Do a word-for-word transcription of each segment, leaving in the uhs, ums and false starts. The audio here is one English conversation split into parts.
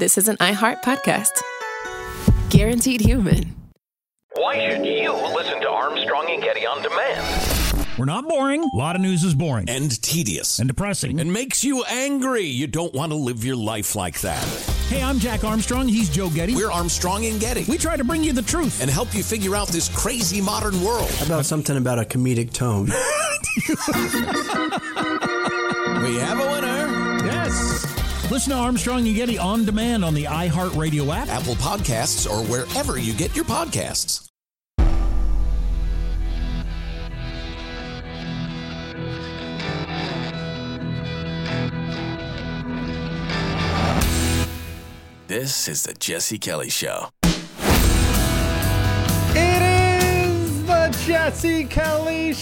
this is an iHeart podcast. Guaranteed human. Why should you listen to Armstrong and Getty on demand? We're not boring. A lot of news is boring. And tedious. And depressing. And makes you angry. You don't want to live your life like that. Hey, I'm Jack Armstrong. He's Joe Getty. We're Armstrong and Getty. We try to bring you the truth. And help you figure out this crazy modern world. How about something about a comedic tone? We have a winner. Yes. Listen to Armstrong and Getty on demand on the iHeartRadio app, Apple Podcasts, or wherever you get your podcasts. This is the Jesse Kelly Show. It is the Jesse Kelly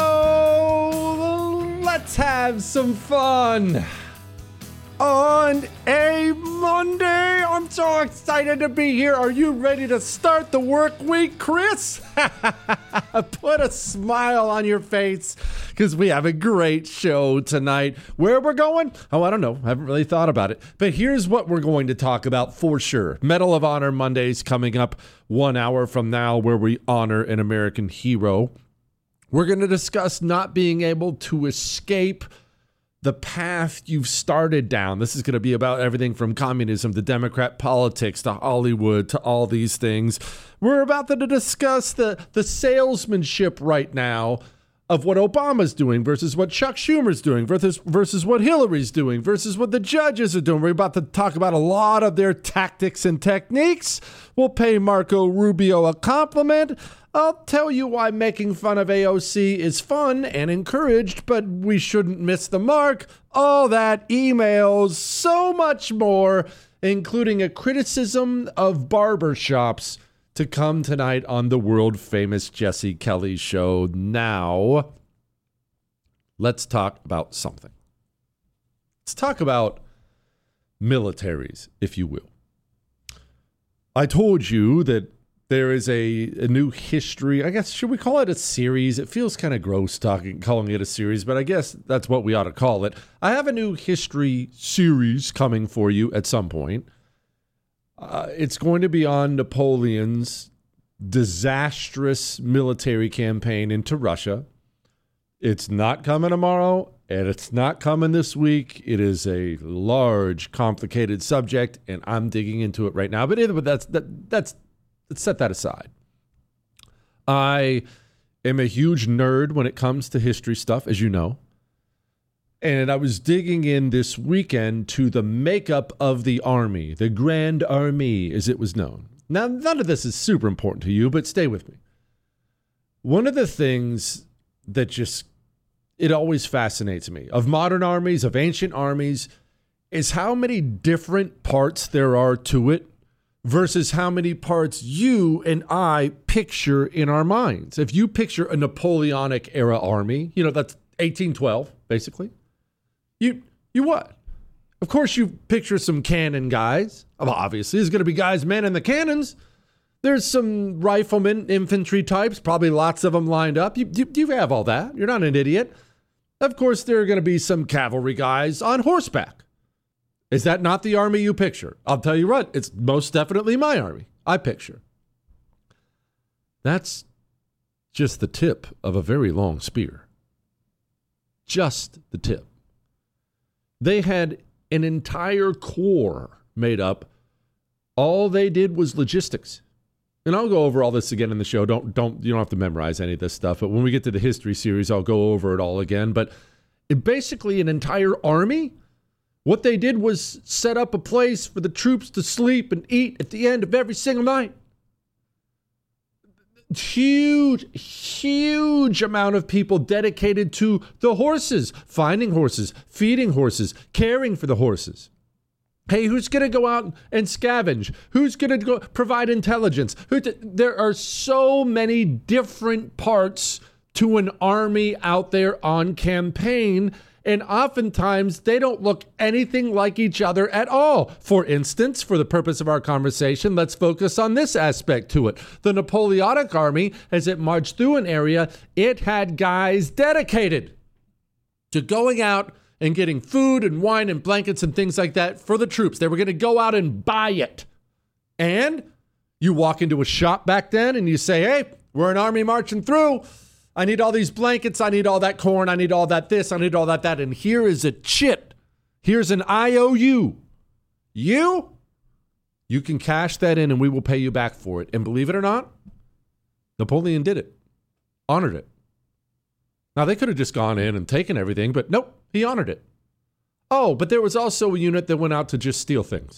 Show. Let's have some fun. On a Monday, I'm so excited to be here. Are you ready to start the work week, Chris? Put a smile on your face because we have a great show tonight. Where we're going? Oh, I don't know. I haven't really thought about it. But here's what we're going to talk about for sure. Medal of Honor Mondays coming up one hour from now, where we honor an American hero. We're going to discuss not being able to escape the path you've started down. This is going to be about everything from communism to Democrat politics to Hollywood to all these things. We're about to discuss the, the salesmanship right now of what Obama's doing versus what Chuck Schumer's doing versus, versus what Hillary's doing versus what the judges are doing. We're about to talk about a lot of their tactics and techniques. We'll pay Marco Rubio a compliment. I'll tell you why making fun of A O C is fun and encouraged, but we shouldn't miss the mark. All that, emails, so much more, including a criticism of barbershops, to come tonight on the world-famous Jesse Kelly Show. Now, let's talk about something. Let's talk about militaries, if you will. I told you that there is a, a new history. I guess, should we call it a series? It feels kind of gross talking, calling it a series, but I guess that's what we ought to call it. I have a new history series coming for you at some point. Uh, it's going to be on Napoleon's disastrous military campaign into Russia. It's not coming tomorrow, and it's not coming this week. It is a large, complicated subject, and I'm digging into it right now. But anyway, that's that, that's let's set that aside. I am a huge nerd when it comes to history stuff, as you know. And I was digging in this weekend to the makeup of the Army, the Grand Army, as it was known. Now, none of this is super important to you, but stay with me. One of the things that just, it always fascinates me, of modern armies, of ancient armies, is how many different parts there are to it versus how many parts you and I picture in our minds. If you picture a Napoleonic era army, you know, that's eighteen twelve, basically. You you what? Of course you picture some cannon guys. Well, obviously, there's going to be guys manning the cannons. There's some riflemen, infantry types, probably lots of them lined up. You, you, you have all that. You're not an idiot. Of course, there are going to be some cavalry guys on horseback. Is that not the army you picture? I'll tell you what, it's most definitely my army I picture. That's just the tip of a very long spear. Just the tip. They had an entire corps made up. All they did was logistics. And I'll go over all this again in the show. Don't, don't, you don't have to memorize any of this stuff. But when we get to the history series, I'll go over it all again. But it, basically an entire army, what they did was set up a place for the troops to sleep and eat at the end of every single night. Huge, huge amount of people dedicated to the horses, finding horses, feeding horses, caring for the horses. Hey, who's going to go out and scavenge? Who's going to go provide intelligence? Who t- there are so many different parts to an army out there on campaign, and oftentimes they don't look anything like each other at all. For instance, for the purpose of our conversation, let's focus on this aspect to it. The Napoleonic army, as it marched through an area, it had guys dedicated to going out and getting food and wine and blankets and things like that for the troops. They were going to go out and buy it. And you walk into a shop back then and you say, hey, we're an army marching through. I need all these blankets. I need all that corn. I need all that this. I need all that that. And here is a chit. Here's an I O U. You, you can cash that in and we will pay you back for it. And believe it or not, Napoleon did it. Honored it. Now, they could have just gone in and taken everything, but nope, he honored it. Oh, but there was also a unit that went out to just steal things.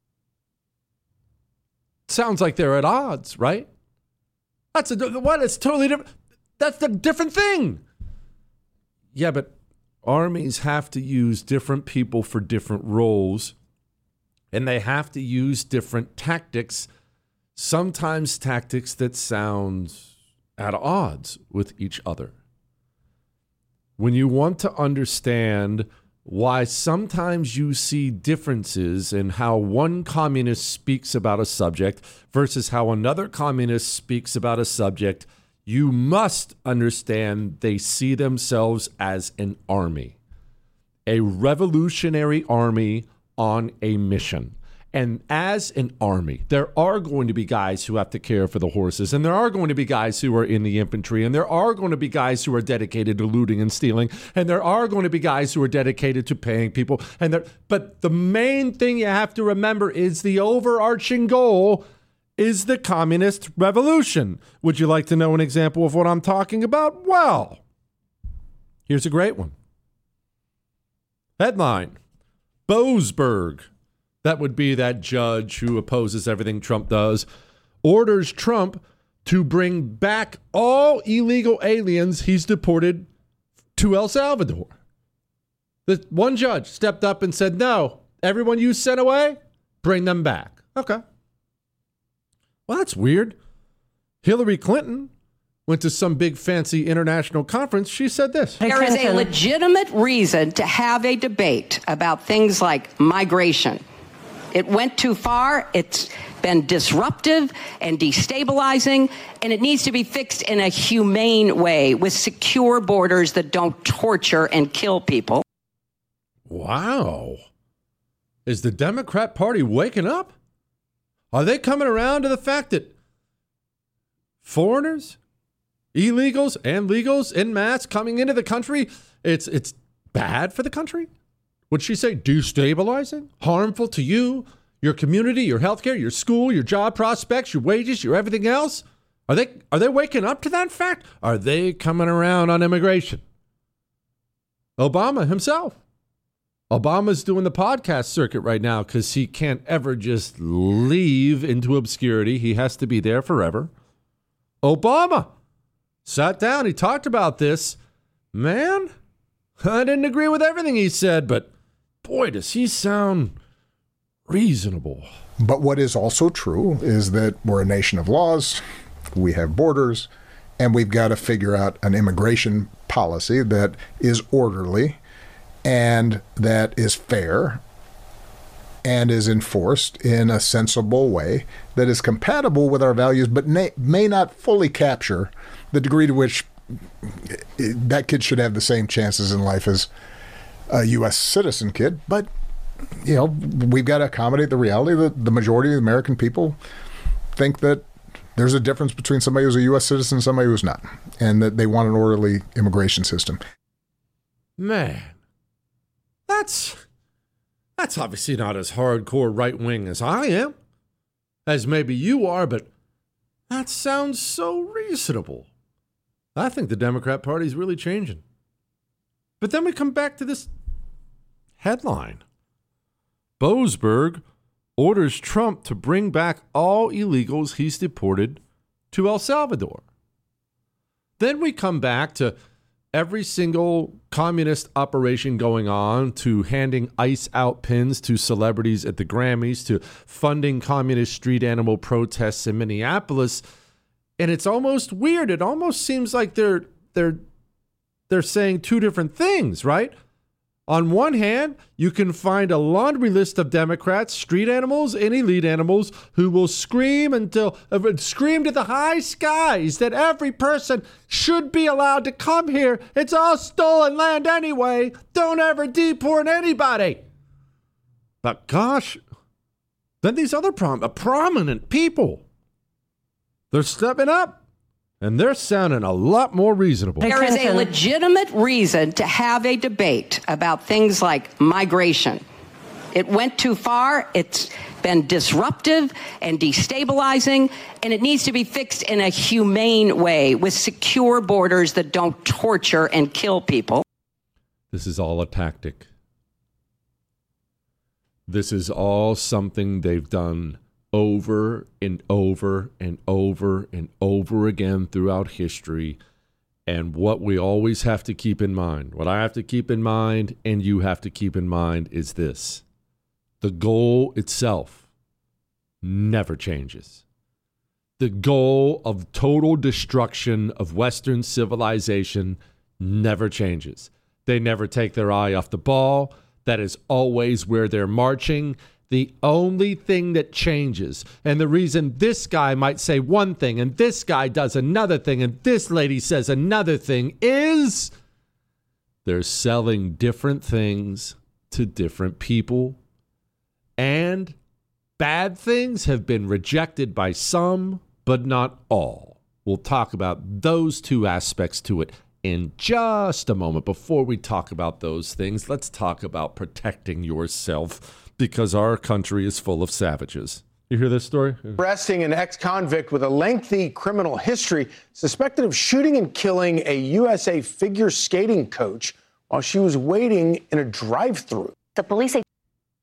Sounds like they're at odds, right? That's a what? It's totally different. That's a different thing. Yeah, but armies have to use different people for different roles, and they have to use different tactics, sometimes tactics that sound at odds with each other. When you want to understand why sometimes you see differences in how one communist speaks about a subject versus how another communist speaks about a subject, you must understand they see themselves as an army, a revolutionary army on a mission. And as an army, there are going to be guys who have to care for the horses, and there are going to be guys who are in the infantry, and there are going to be guys who are dedicated to looting and stealing, and there are going to be guys who are dedicated to paying people. And there, but the main thing you have to remember is the overarching goal is the communist revolution. Would you like to know an example of what I'm talking about? Well, here's a great one. Headline, Boasberg. That would be that judge who opposes everything Trump does, orders Trump to bring back all illegal aliens he's deported to El Salvador. The one judge stepped up and said, no, everyone you sent away, bring them back. Okay. Well, that's weird. Hillary Clinton went to some big fancy international conference. She said this. There is a legitimate reason to have a debate about things like migration. It went too far. It's been disruptive and destabilizing, and it needs to be fixed in a humane way with secure borders that don't torture and kill people. Wow. Is the Democrat Party waking up? Are they coming around to the fact that foreigners, illegals, and legals en masse coming into the country, it's it's bad for the country? Would she say destabilizing, harmful to you, your community, your healthcare, your school, your job prospects, your wages, your everything else? Are they are they waking up to that fact? Are they coming around on immigration? Obama himself. Obama's doing the podcast circuit right now because he can't ever just leave into obscurity. He has to be there forever. Obama sat down. He talked about this. Man, I didn't agree with everything he said, but boy, does he sound reasonable. But what is also true is that we're a nation of laws, we have borders, and we've got to figure out an immigration policy that is orderly and that is fair and is enforced in a sensible way that is compatible with our values, but may, may not fully capture the degree to which that kid should have the same chances in life as a U S citizen kid. But, you know, we've got to accommodate the reality that the majority of the American people think that there's a difference between somebody who's a U S citizen and somebody who's not, and that they want an orderly immigration system. Man, that's that's obviously not as hardcore right-wing as I am, as maybe you are, but that sounds so reasonable. I think the Democrat Party is really changing. But then we come back to this headline. Boasberg orders Trump to bring back all illegals he's deported to El Salvador. Then we come back to every single communist operation going on, to handing ice out pins to celebrities at the Grammys, to funding communist street animal protests in Minneapolis. And it's almost weird. It almost seems like they're they're they're saying two different things, right? On one hand, you can find a laundry list of Democrats, street animals, and elite animals who will scream until uh, scream to the high skies that every person should be allowed to come here. It's all stolen land anyway. Don't ever deport anybody. But gosh, then these other prom- uh, prominent people, they're stepping up. And they're sounding a lot more reasonable. There is a legitimate reason to have a debate about things like migration. It went too far. It's been disruptive and destabilizing, and it needs to be fixed in a humane way with secure borders that don't torture and kill people. This is all a tactic. This is all something they've done over and over and over and over again throughout history. And what we always have to keep in mind, what I have to keep in mind and you have to keep in mind is this. The goal itself never changes. The goal of total destruction of Western civilization never changes. They never take their eye off the ball. That is always where they're marching. The only thing that changes, and the reason this guy might say one thing and this guy does another thing and this lady says another thing, is they're selling different things to different people. And bad things have been rejected by some, but not all. We'll talk about those two aspects to it in just a moment. Before we talk about those things, let's talk about protecting yourself, because our country is full of savages. You hear this story? Arresting an ex-convict with a lengthy criminal history, suspected of shooting and killing a U S A figure skating coach while she was waiting in a drive-thru. The police say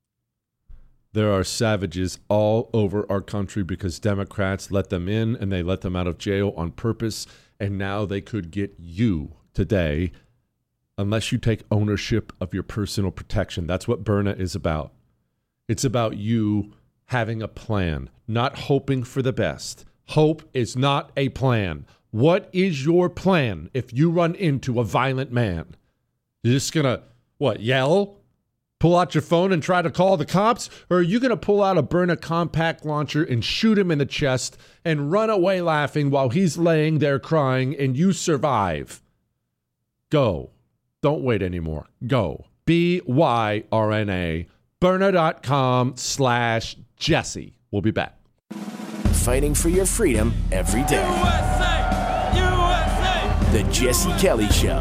there are savages all over our country because Democrats let them in and they let them out of jail on purpose. And now they could get you today unless you take ownership of your personal protection. That's what Byrna is about. It's about you having a plan, not hoping for the best. Hope is not a plan. What is your plan if you run into a violent man? You're just going to, what, yell? Pull out your phone and try to call the cops? Or are you going to pull out a Byrna compact launcher and shoot him in the chest and run away laughing while he's laying there crying and you survive? Go. Don't wait anymore. Go. B Y R N A. Byrna.com slash Jesse. We'll be back. Fighting for your freedom every day. U S A! U S A! The Jesse Kelly Show.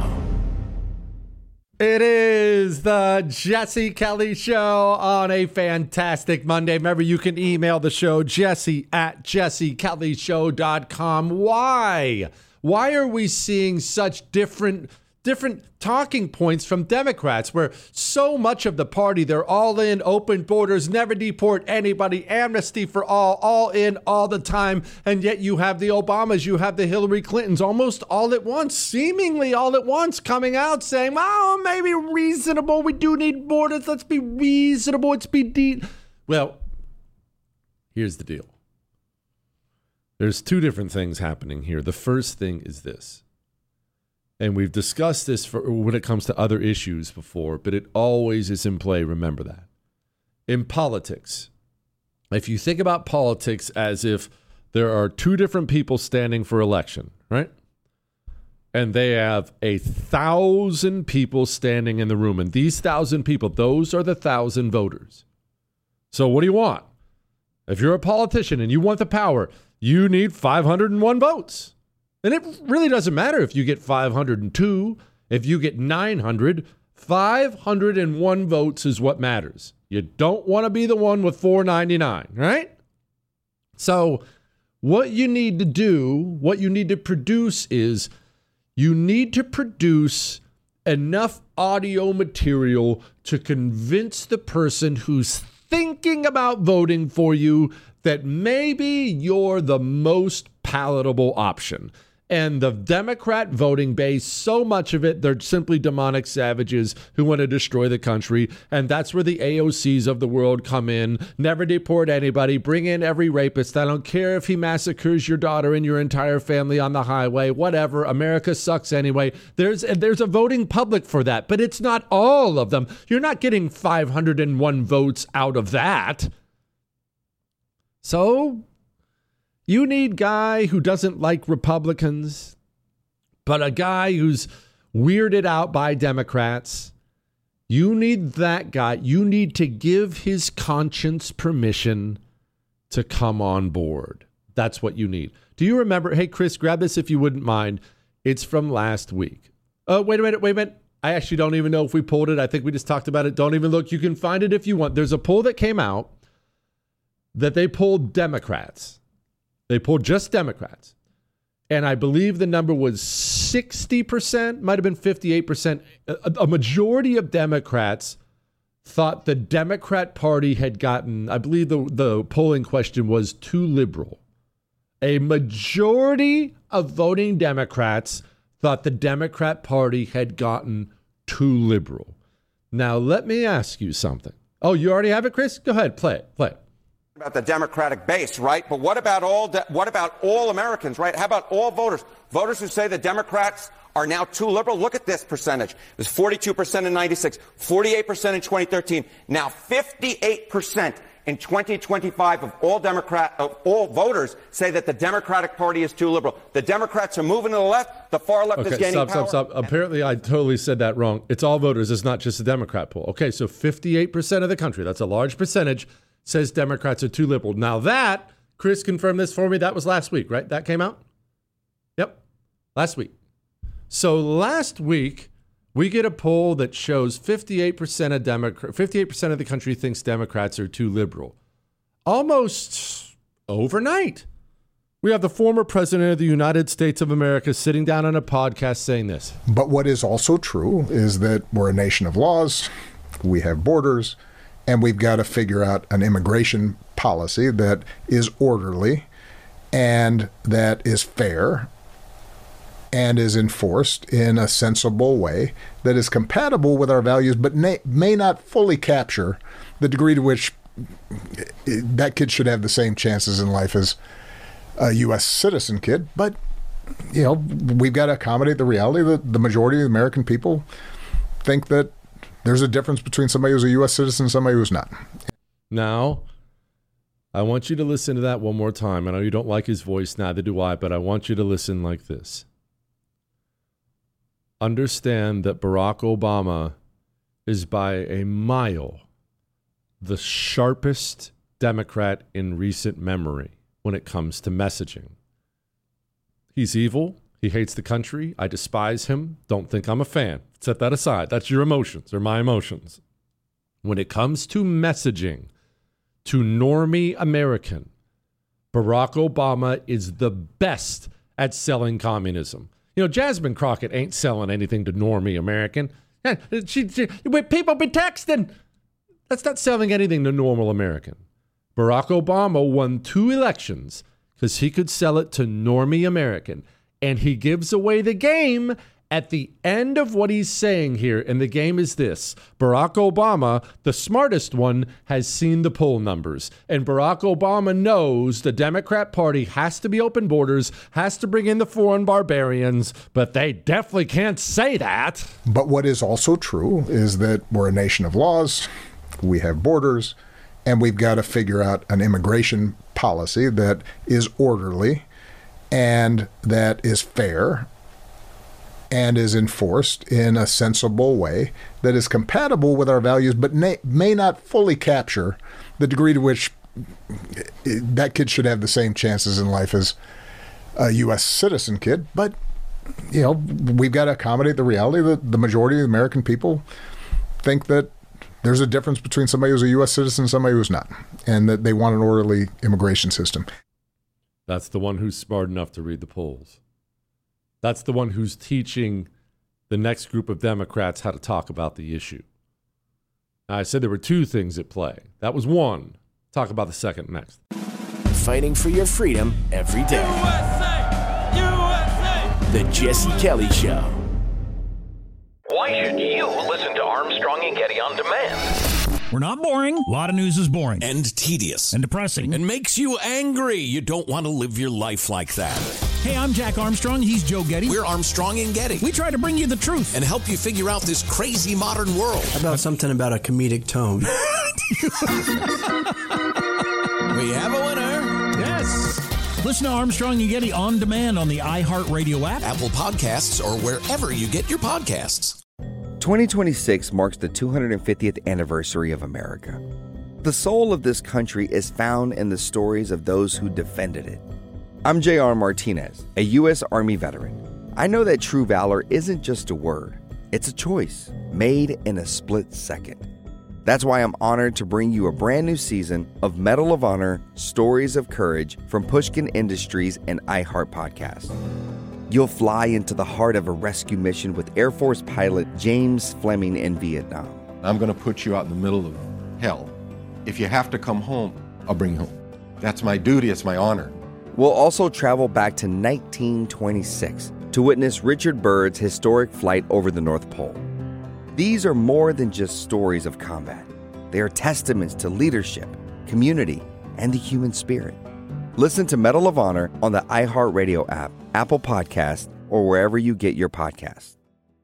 It is the Jesse Kelly Show on a fantastic Monday. Remember, you can email the show, Jesse at jesse kelly show dot com. Why? Why are we seeing such different different talking points from Democrats, where so much of the party, they're all in, open borders, never deport anybody, amnesty for all, all in all the time, and yet you have the Obamas, you have the Hillary Clintons almost all at once, seemingly all at once, coming out saying, oh, maybe reasonable, we do need borders, let's be reasonable, let's be deep. Well, here's the deal. There's two different things happening here. The first thing is this. And we've discussed this for when it comes to other issues before, but it always is in play. Remember that. In politics, if you think about politics as if there are two different people standing for election, right? And they have a thousand people standing in the room. And these thousand people, those are the thousand voters. So what do you want? If you're a politician and you want the power, you need five hundred one votes. And it really doesn't matter if you get five hundred two, if you get nine hundred, five hundred one votes is what matters. You don't want to be the one with four ninety-nine, right? So what you need to do, what you need to produce is you need to produce enough audio material to convince the person who's thinking about voting for you that maybe you're the most palatable option. And the Democrat voting base, so much of it, they're simply demonic savages who want to destroy the country. And that's where the A O Cs of the world come in. Never deport anybody. Bring in every rapist. I don't care if he massacres your daughter and your entire family on the highway. Whatever. America sucks anyway. There's, there's a voting public for that. But it's not all of them. You're not getting five hundred one votes out of that. So you need a guy who doesn't like Republicans, but a guy who's weirded out by Democrats. You need that guy. You need to give his conscience permission to come on board. That's what you need. Do you remember? Hey, Chris, grab this if you wouldn't mind. It's from last week. Oh, wait a minute. Wait a minute. I actually don't even know if we pulled it. I think we just talked about it. Don't even look. You can find it if you want. There's a poll that came out that they polled Democrats. They polled just Democrats. And I believe the number was sixty percent, might have been fifty-eight percent. A, a majority of Democrats thought the Democrat Party had gotten, I believe the, the polling question was too liberal. A majority of voting Democrats thought the Democrat Party had gotten too liberal. Now, let me ask you something. Oh, you already have it, Chris? Go ahead, play it, play it. About the Democratic base, right? But what about all de- what about all Americans, right? How about all voters? Voters who say the Democrats are now too liberal? Look at this percentage. It was forty-two percent in ninety-six, forty-eight percent in twenty thirteen, now fifty-eight percent in twenty twenty-five of all Democrat of all voters say that the Democratic Party is too liberal. The Democrats are moving to the left. The far left okay, is gaining stop, power. Stop, stop, Apparently, I totally said that wrong. It's all voters. It's not just a Democrat poll. Okay, so fifty-eight percent of the country, that's a large percentage, says Democrats are too liberal. Now that, Chris confirmed this for me, that was last week, right? That came out? Yep, last week. So last week, we get a poll that shows fifty-eight percent of Democrat, fifty-eight percent of the country thinks Democrats are too liberal. Almost overnight, we have the former president of the United States of America sitting down on a podcast saying this. But what is also true is that we're a nation of laws, we have borders, and we've got to figure out an immigration policy that is orderly and that is fair and is enforced in a sensible way that is compatible with our values, but may, may not fully capture the degree to which that kid should have the same chances in life as a U S citizen kid. But, you know, we've got to accommodate the reality that the majority of the American people think that there's a difference between somebody who's a U S citizen and somebody who's not. Now, I want you to listen to that one more time. I know you don't like his voice, neither do I, but I want you to listen like this. Understand that Barack Obama is by a mile the sharpest Democrat in recent memory when it comes to messaging. He's evil. He hates the country. I despise him. Don't think I'm a fan. Set that aside. That's your emotions or my emotions. When it comes to messaging to normie American, Barack Obama is the best at selling communism. You know, Jasmine Crockett ain't selling anything to normie American. She, she, people be texting. That's not selling anything to normal American. Barack Obama won two elections because he could sell it to normie American. And he gives away the game at the end of what he's saying here. And the game is this. Barack Obama, the smartest one, has seen the poll numbers. And Barack Obama knows the Democrat Party has to be open borders, has to bring in the foreign barbarians, but they definitely can't say that. But what is also true is that we're a nation of laws, we have borders, and we've got to figure out an immigration policy that is orderly and that is fair and is enforced in a sensible way that is compatible with our values, but may, may not fully capture the degree to which that kid should have the same chances in life as a U S citizen kid. But, you know, we've got to accommodate the reality that the majority of the American people think that there's a difference between somebody who's a U S citizen and somebody who's not, and that they want an orderly immigration system. That's the one who's smart enough to read the polls. That's the one who's teaching the next group of Democrats how to talk about the issue. Now, I said there were two things at play. That was one. Talk about the second next. Fighting for your freedom every day. U S A! U S A! The Jesse Kelly Show. Why should you listen to Armstrong and Getty on demand? We're not boring. A lot of news is boring. And tedious. And depressing. And makes you angry. You don't want to live your life like that. Hey, I'm Jack Armstrong. He's Joe Getty. We're Armstrong and Getty. We try to bring you the truth. And help you figure out this crazy modern world. How about something about a comedic tone? We have a winner. Yes. Listen to Armstrong and Getty on demand on the iHeartRadio app, Apple Podcasts, or wherever you get your podcasts. twenty twenty-six marks the two hundred fiftieth anniversary of America. The soul of this country is found in the stories of those who defended it. I'm J R Martinez, a U S Army veteran. I know that true valor isn't just a word, it's a choice made in a split second. That's why I'm honored to bring you a brand new season of Medal of Honor Stories of Courage from Pushkin Industries and iHeart Podcast. You'll fly into the heart of a rescue mission with Air Force pilot James Fleming in Vietnam. I'm going to put you out in the middle of hell. If you have to come home, I'll bring you home. That's my duty, it's my honor. We'll also travel back to nineteen twenty-six to witness Richard Byrd's historic flight over the North Pole. These are more than just stories of combat. They are testaments to leadership, community, and the human spirit. Listen to Medal of Honor on the iHeartRadio app, Apple Podcasts, or wherever you get your podcasts.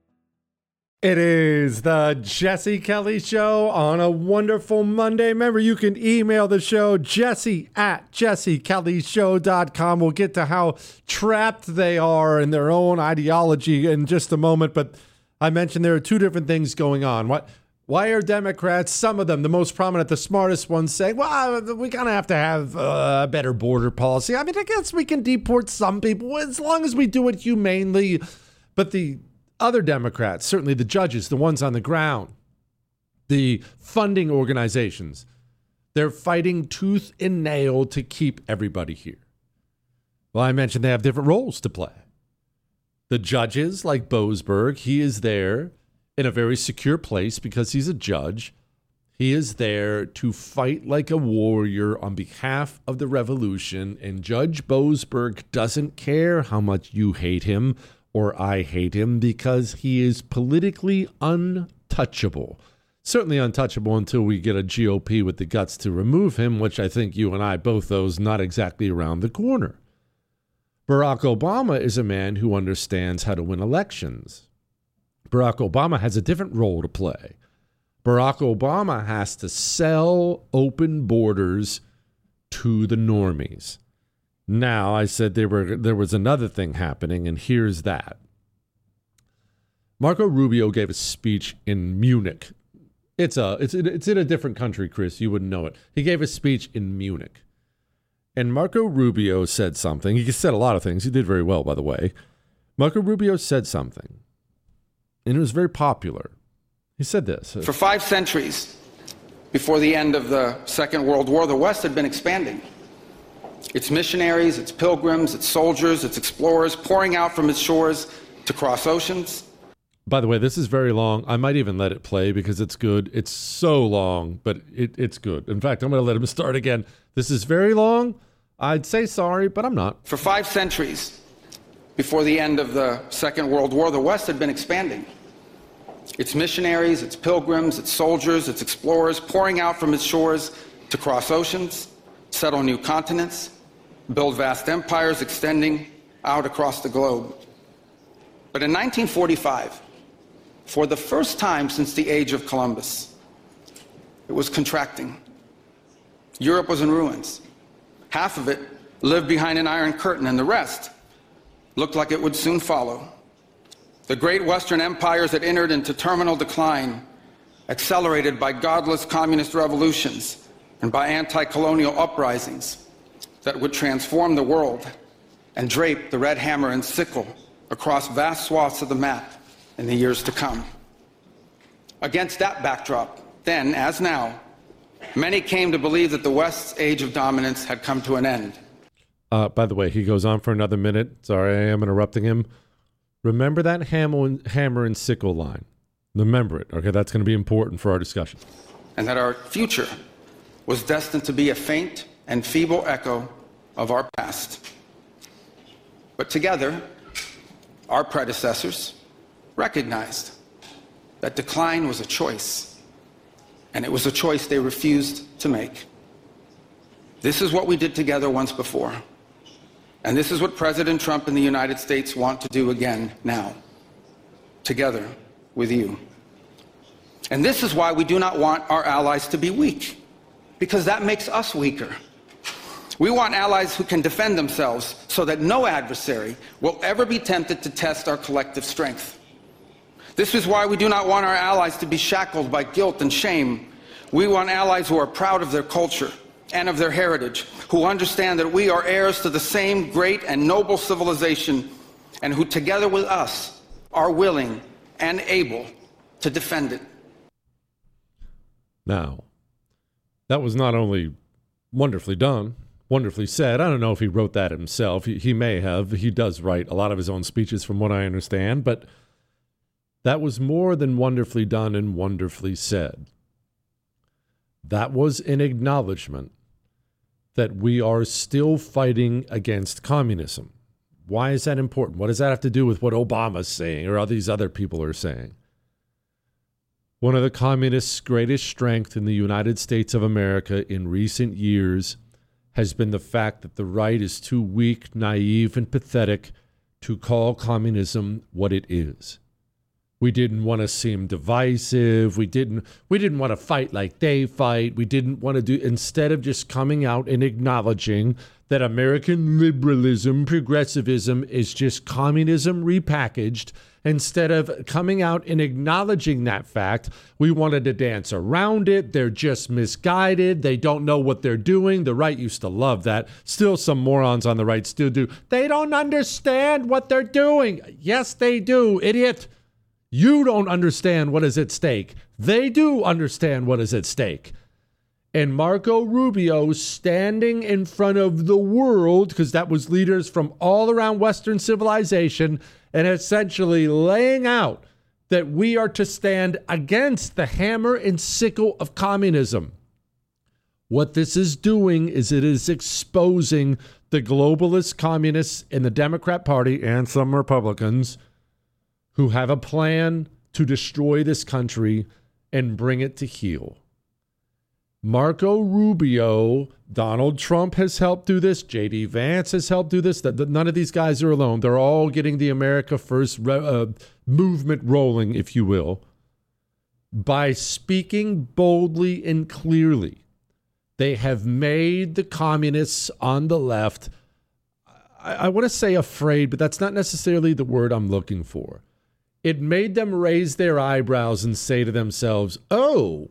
It is the Jesse Kelly Show on a wonderful Monday. Remember, you can email the show, jesse at jesse kelly show dot com. We'll get to how trapped they are in their own ideology in just a moment, but I mentioned there are two different things going on. What? Why are Democrats, some of them, the most prominent, the smartest ones, saying, well, we're going to have to have a better border policy? I mean, I guess we can deport some people as long as we do it humanely. But the other Democrats, certainly the judges, the ones on the ground, the funding organizations, they're fighting tooth and nail to keep everybody here. Well, I mentioned they have different roles to play. The judges, like Boasberg, he is there in a very secure place because he's a judge. He is there to fight like a warrior on behalf of the revolution. And Judge Boasberg doesn't care how much you hate him or I hate him because he is politically untouchable. Certainly untouchable until we get a G O P with the guts to remove him, which I think you and I both know is not exactly around the corner. Barack Obama is a man who understands how to win elections. Barack Obama has a different role to play. Barack Obama has to sell open borders to the normies. Now, I said there were there was another thing happening, and here's that. Marco Rubio gave a speech in Munich. It's a it's it's in a different country, Chris. You wouldn't know it. He gave a speech in Munich. And Marco Rubio said something. He said a lot of things. He did very well, by the way. Marco Rubio said something, and it was very popular. He said this. For five centuries before the end of the Second World War, the West had been expanding. Its missionaries, its pilgrims, its soldiers, its explorers pouring out from its shores to cross oceans. By the way, this is very long. I might even let it play because it's good. It's so long, but it, it's good. In fact, I'm going to let him start again. This is very long. I'd say sorry, but I'm not. For five centuries before the end of the Second World War, the West had been expanding. Its missionaries, its pilgrims, its soldiers, its explorers pouring out from its shores to cross oceans, settle new continents, build vast empires extending out across the globe. But in nineteen forty-five, for the first time since the age of Columbus, it was contracting. Europe was in ruins. Half of it lived behind an iron curtain, and the rest looked like it would soon follow. The great Western empires had entered into terminal decline, accelerated by godless communist revolutions and by anti-colonial uprisings that would transform the world and drape the red hammer and sickle across vast swaths of the map in the years to come. Against that backdrop, then as now, many came to believe that the West's age of dominance had come to an end. Uh, by the way, he goes on for another minute. Sorry, I am interrupting him. Remember that hammer and, hammer and sickle line. Remember it. Okay, that's going to be important for our discussion. And that our future was destined to be a faint and feeble echo of our past. But together, our predecessors recognized that decline was a choice, and it was a choice they refused to make. This is what we did together once before, and this is what President Trump and the United States want to do again now, together with you. And this is why we do not want our allies to be weak, because that makes us weaker. We want allies who can defend themselves so that no adversary will ever be tempted to test our collective strength. This is why we do not want our allies to be shackled by guilt and shame. We want allies who are proud of their culture and of their heritage, who understand that we are heirs to the same great and noble civilization, and who together with us are willing and able to defend it. Now, that was not only wonderfully done, wonderfully said. I don't know if he wrote that himself. He, he may have. He does write a lot of his own speeches from what I understand, but that was more than wonderfully done and wonderfully said. That was an acknowledgement that we are still fighting against communism. Why is that important? What does that have to do with what Obama's saying or all these other people are saying? One of the communists' greatest strength in the United States of America in recent years has been the fact that the right is too weak, naive, and pathetic to call communism what it is. We didn't want to seem divisive. We didn't we didn't want to fight like they fight. We didn't want to do, instead of just coming out and acknowledging that American liberalism, progressivism is just communism repackaged, instead of coming out and acknowledging that fact, we wanted to dance around it. They're just misguided. They don't know what they're doing. The right used to love that. Still, some morons on the right still do. They don't understand what they're doing. Yes, they do, idiot. You don't understand what is at stake. They do understand what is at stake. And Marco Rubio standing in front of the world, because that was leaders from all around Western civilization, and essentially laying out that we are to stand against the hammer and sickle of communism. What this is doing is it is exposing the globalist communists in the Democrat Party and some Republicans who have a plan to destroy this country and bring it to heel. Marco Rubio, Donald Trump has helped do this. J D Vance has helped do this. None of these guys are alone. They're all getting the America First uh, movement rolling, if you will. By speaking boldly and clearly, they have made the communists on the left, I, I want to say afraid, but that's not necessarily the word I'm looking for. It made them raise their eyebrows and say to themselves, oh,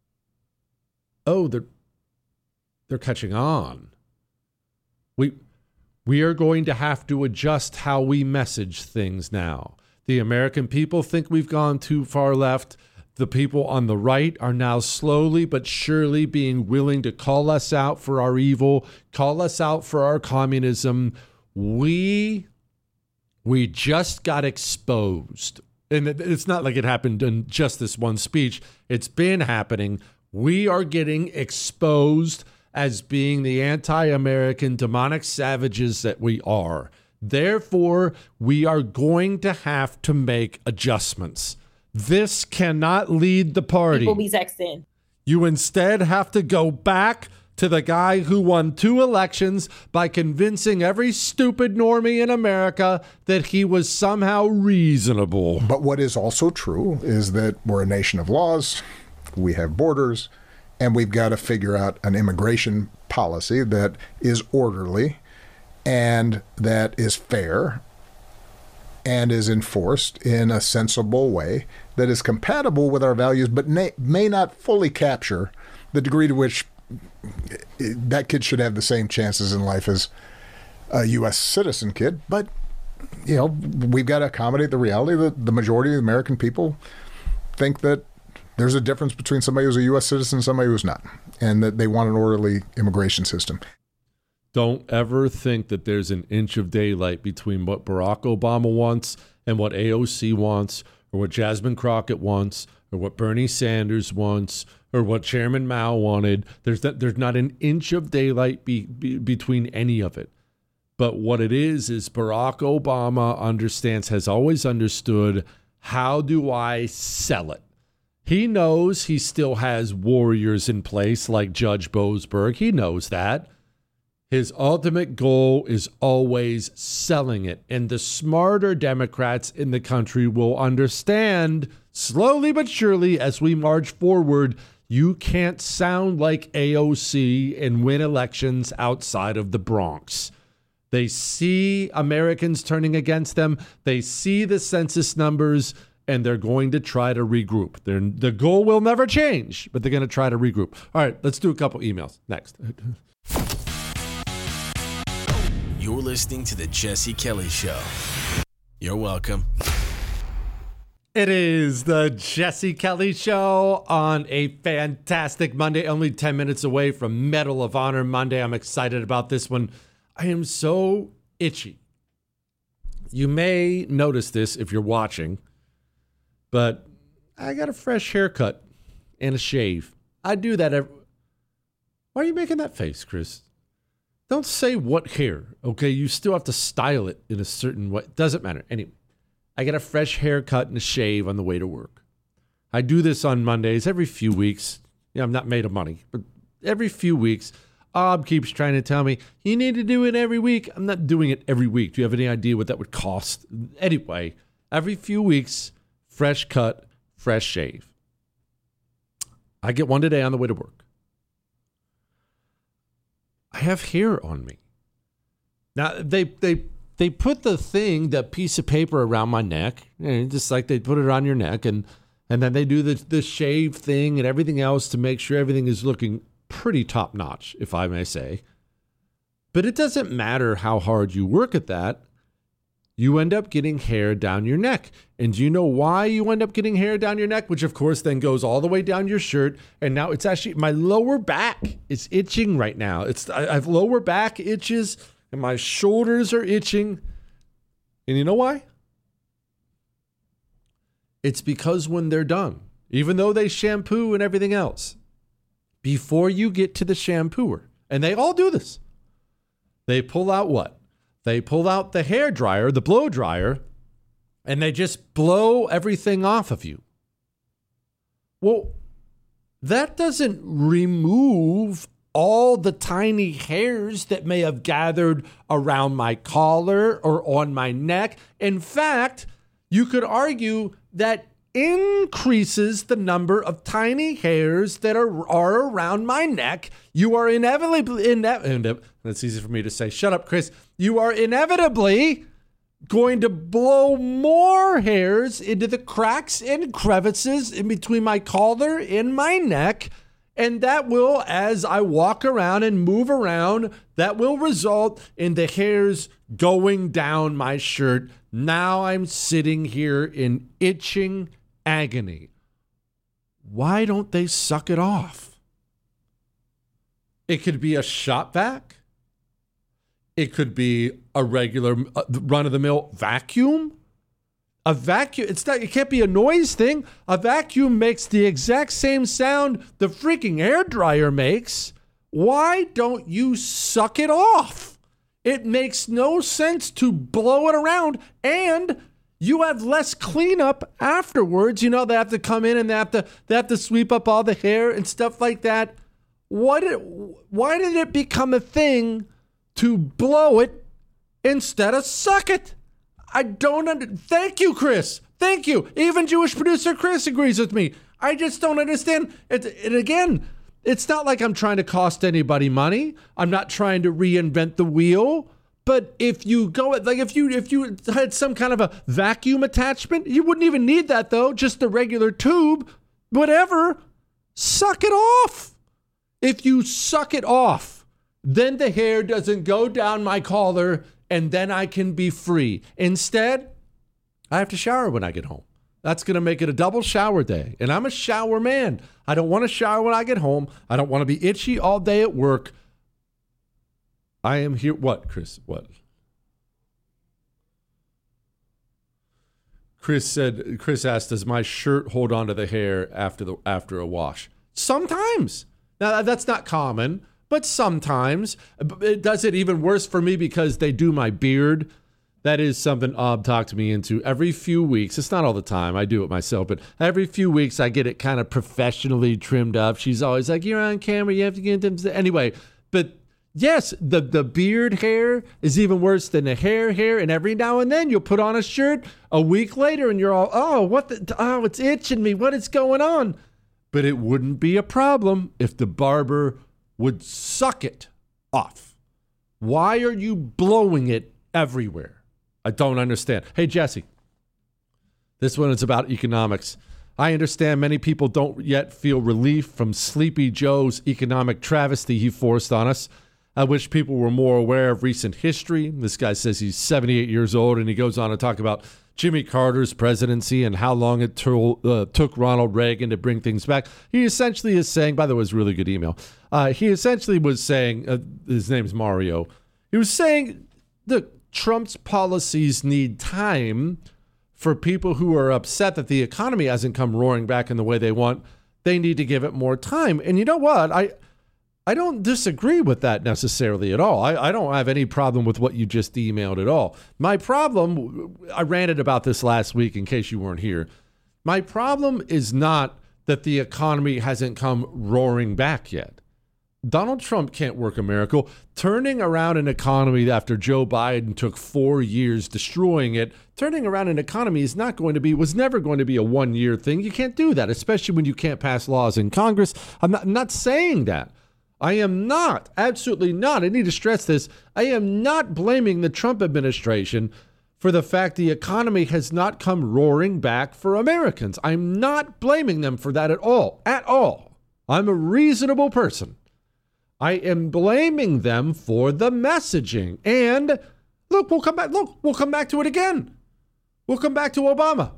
oh, they're, they're catching on. We, we are going to have to adjust how we message things now. The American people think we've gone too far left. The people on the right are now slowly but surely being willing to call us out for our evil, call us out for our communism. We... We just got exposed. And it's not like it happened in just this one speech. It's been happening. We are getting exposed as being the anti-American demonic savages that we are. Therefore, we are going to have to make adjustments. This cannot lead the party. People be sexting. You instead have to go back to the guy who won two elections by convincing every stupid normie in America that he was somehow reasonable. But what is also true is that we're a nation of laws, we have borders, and we've got to figure out an immigration policy that is orderly and that is fair and is enforced in a sensible way that is compatible with our values, but may, may not fully capture the degree to which that kid should have the same chances in life as a U S citizen kid. But, you know, we've got to accommodate the reality that the majority of the American people think that there's a difference between somebody who's a U S citizen and somebody who's not, and that they want an orderly immigration system. Don't ever think that there's an inch of daylight between what Barack Obama wants and what A O C wants, or what Jasmine Crockett wants, or what Bernie Sanders wants, or what Chairman Mao wanted. There's not, there's not an inch of daylight be, be, between any of it. But what it is, is Barack Obama understands, has always understood, how do I sell it? He knows he still has warriors in place like Judge Boasberg. He knows that. His ultimate goal is always selling it. And the smarter Democrats in the country will understand, slowly but surely, as we march forward, you can't sound like A O C and win elections outside of the Bronx. They see Americans turning against them. They see the census numbers, and they're going to try to regroup. They're, the goal will never change, but they're going to try to regroup. All right, let's do a couple emails next. You're listening to The Jesse Kelly Show. You're welcome. It is the Jesse Kelly Show on a fantastic Monday, only ten minutes away from Medal of Honor Monday. I'm excited about this one. I am so itchy. You may notice this if you're watching, but I got a fresh haircut and a shave. I do that every... Why are you making that face, Chris? Don't say what hair, okay? You still have to style it in a certain way. Doesn't matter. Anyway, I get a fresh haircut and a shave on the way to work. I do this on Mondays every few weeks. Yeah, I'm not made of money, but every few weeks... Ob keeps trying to tell me, you need to do it every week. I'm not doing it every week. Do you have any idea what that would cost? Anyway, every few weeks, fresh cut, fresh shave. I get one today on the way to work. I have hair on me. Now, they they they put the thing, that piece of paper around my neck, you know, just like they put it on your neck, and, and then they do the, the shave thing and everything else to make sure everything is looking pretty top notch, if I may say. But it doesn't matter how hard you work at that. You end up getting hair down your neck. And do you know why you end up getting hair down your neck? Which, of course, then goes all the way down your shirt. And now it's actually, my lower back is itching right now. It's I have lower back itches, and my shoulders are itching. And you know why? It's because when they're done, even though they shampoo and everything else, before you get to the shampooer, and they all do this, they pull out what? They pull out the hair dryer, the blow dryer, and they just blow everything off of you. Well, that doesn't remove all the tiny hairs that may have gathered around my collar or on my neck. In fact, you could argue that increases the number of tiny hairs that are, are around my neck. You are inevitably, ine- that's easy for me to say. Shut up, Chris. You are inevitably going to blow more hairs into the cracks and crevices in between my collar and my neck. And that will, as I walk around and move around, that will result in the hairs going down my shirt. Now I'm sitting here in itching agony. Why don't they suck it off? It could be a shop vac. It could be a regular uh, run-of-the-mill vacuum. A vacuum, it's not, it can't be a noise thing. A vacuum makes the exact same sound the freaking hairdryer makes. Why don't you suck it off? It makes no sense to blow it around, and you have less cleanup afterwards. You know, they have to come in and they have to they have to sweep up all the hair and stuff like that. What did, why did it become a thing to blow it instead of suck it? I don't under. Thank you, Chris. Thank you. Even Jewish producer Chris agrees with me. I just don't understand. It, it again, it's not like I'm trying to cost anybody money. I'm not trying to reinvent the wheel. But if you go, like if you if you had some kind of a vacuum attachment, you wouldn't even need that though, just the regular tube, whatever, suck it off. If you suck it off, then the hair doesn't go down my collar and then I can be free. Instead, I have to shower when I get home. That's going to make it a double shower day. And I'm a shower man. I don't want to shower when I get home. I don't want to be itchy all day at work. I am here. What, Chris? What? Chris said, Chris asked, does my shirt hold on to the hair after the after a wash? Sometimes. Now, that's not common, but sometimes. It does it even worse for me because they do my beard. That is something Ob talked me into every few weeks. It's not all the time. I do it myself, but every few weeks I get it kind of professionally trimmed up. She's always like, you're on camera. You have to get them. Anyway, but yes, the, the beard hair is even worse than the hair hair. And every now and then you'll put on a shirt a week later and you're all, oh, what the, oh, it's itching me. What is going on? But it wouldn't be a problem if the barber would suck it off. Why are you blowing it everywhere? I don't understand. Hey, Jesse, this one is about economics. I understand many people don't yet feel relief from Sleepy Joe's economic travesty he forced on us. I wish people were more aware of recent history. This guy says he's seventy-eight years old, and he goes on to talk about Jimmy Carter's presidency and how long it to, uh, took Ronald Reagan to bring things back. He essentially is saying, by the way, it was a really good email. Uh, he essentially was saying, uh, his name's Mario. He was saying, look, Trump's policies need time for people who are upset that the economy hasn't come roaring back in the way they want. They need to give it more time. And you know what? I I don't disagree with that necessarily at all. I, I don't have any problem with what you just emailed at all. My problem, I ranted about this last week in case you weren't here. My problem is not that the economy hasn't come roaring back yet. Donald Trump can't work a miracle. Turning around an economy after Joe Biden took four years destroying it, turning around an economy is not going to be, was never going to be a one-year thing. You can't do that, especially when you can't pass laws in Congress. I'm not, I'm not saying that. I am not, absolutely not. I need to stress this. I am not blaming the Trump administration for the fact the economy has not come roaring back for Americans. I'm not blaming them for that at all, at all. I'm a reasonable person. I am blaming them for the messaging. And look, we'll come back. Look, we'll come back to it again. We'll come back to Obama.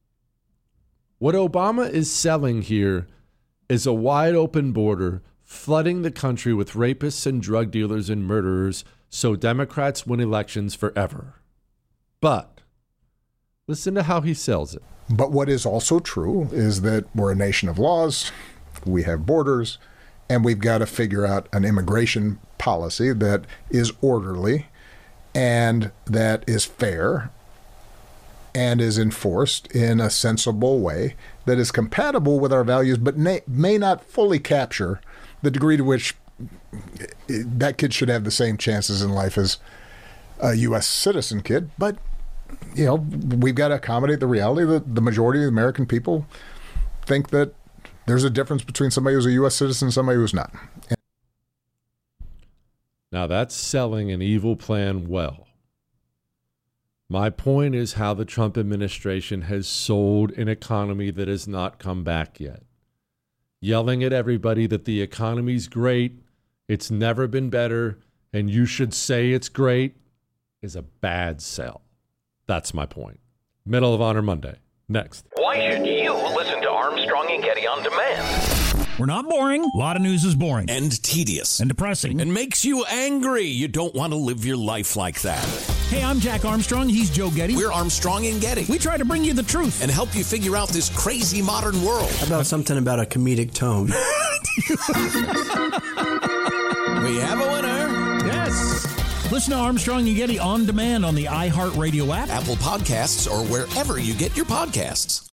What Obama is selling here is a wide open border, flooding the country with rapists and drug dealers and murderers so Democrats win elections forever. But listen to how he sells it. But what is also true is that we're a nation of laws. We have borders. And we've got to figure out an immigration policy that is orderly and that is fair and is enforced in a sensible way that is compatible with our values, but may, may not fully capture the degree to which that kid should have the same chances in life as a U S citizen kid. But, you know, we've got to accommodate the reality that the majority of the American people think that there's a difference between somebody who's a U S citizen and somebody who's not. Now that's selling an evil plan well. My point is how the Trump administration has sold an economy that has not come back yet. Yelling at everybody that the economy's great, it's never been better, and you should say it's great is a bad sell. That's my point. Medal of Honor Monday. Next. Why should you listen to Armstrong and Getty on demand? We're not boring. A lot of news is boring. And tedious. And depressing. And makes you angry. You don't want to live your life like that. Hey, I'm Jack Armstrong. He's Joe Getty. We're Armstrong and Getty. We try to bring you the truth. And help you figure out this crazy modern world. How about something about a comedic tone? We have a winner. Yes. Listen to Armstrong and Getty on demand on the iHeartRadio app, Apple Podcasts, or wherever you get your podcasts.